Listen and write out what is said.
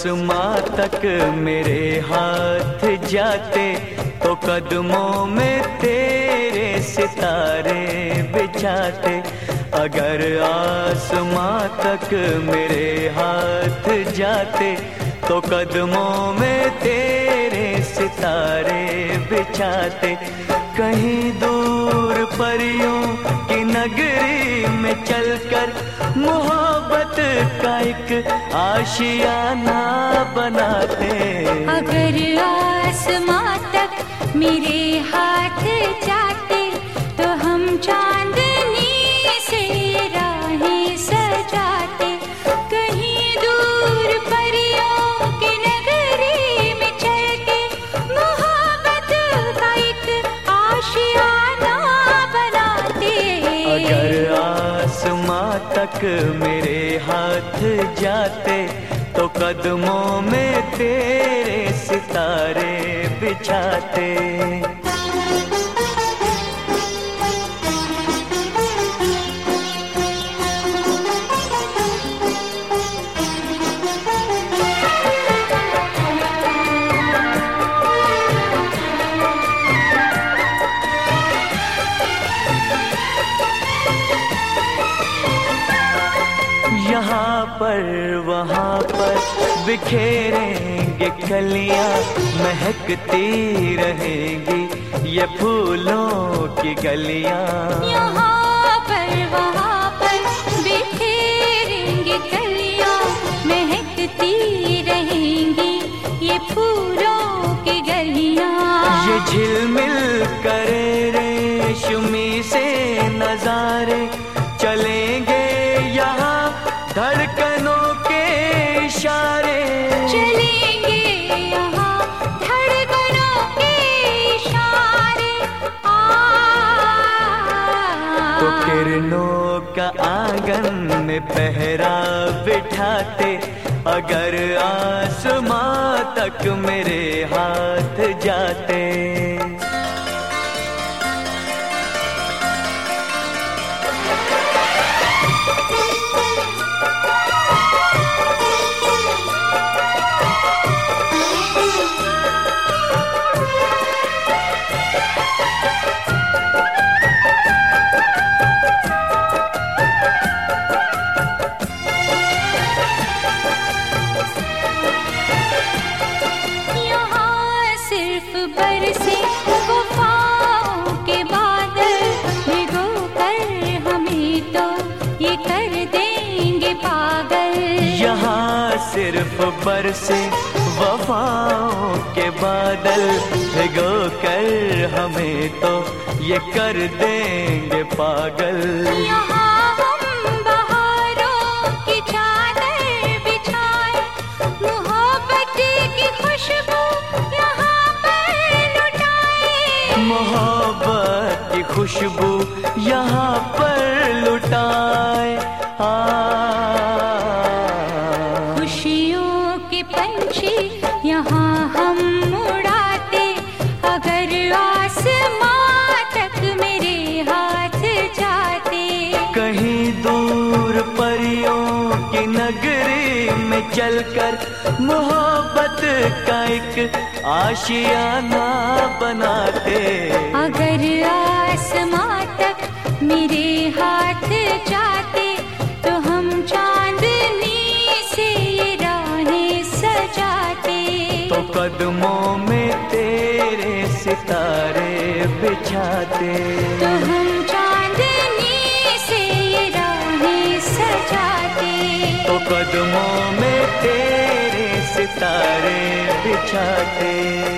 आसमां तक मेरे हाथ जाते तो कदमों में तेरे सितारे बिछाते। अगर आसमां तक मेरे हाथ जाते तो कदमों में तेरे सितारे बिछाते। कहीं दूर परियों की नगरी में चलकर मोहब्बत का एक आशियाना बनाते। अगर आसमां तक मेरे हाथ जाते तो हम चांदनी से राहें सजाते। कहीं दूर परियों की नगरी में चल के मोहब्बत का एक आशियाना बनाते। अगर आसमां तक मेरे हाथ जाते तो कदमों में तेरे सितारे बिछाते। यहाँ पर वहाँ पर बिखेरेंगे कलियाँ, महकती रहेंगी ये फूलों की गलियाँ। यहाँ पर वहाँ पर बिखेरेंगे कलियाँ, महकती रहेंगी ये फूलों की गलियाँ। ये झिलमिल करे रेशमी से नजारे चलेंगे यहाँ धड़कनों के इशारे। चलेंगे यहाँ धड़कनों के इशारे। तो किरणों का आंगन में पहरा बिठाते। अगर आसमां तक मेरे हाथ जाते। बरसे वफाओं के बादल भिगो कर हमें तो ये कर देंगे पागल। यहाँ सिर्फ बरसे वफाओं के बादल भिगो कर हमें तो ये कर देंगे पागल। यहाँ हम बहारों की चादर बिछाए, मोहब्बत की खुशबू मोहब्बत की खुशबू यहाँ पर लुटाए। खुशियों के पंछी यहाँ हम उड़ाते। अगर आसमां तक मेरे हाथ जाते। कहीं दूर परियों की नगरी में चलकर मोहब्बत का एक आशियाना बनाते। अगर आसमां तक मेरे हाथ जाते तो हम चांदनी से राहें सजाते। तो कदमों में तेरे सितारे बिछाते। तो हम चांदनी से राहें सजाते। तो कदमों में तेरे सितारे बिछाते।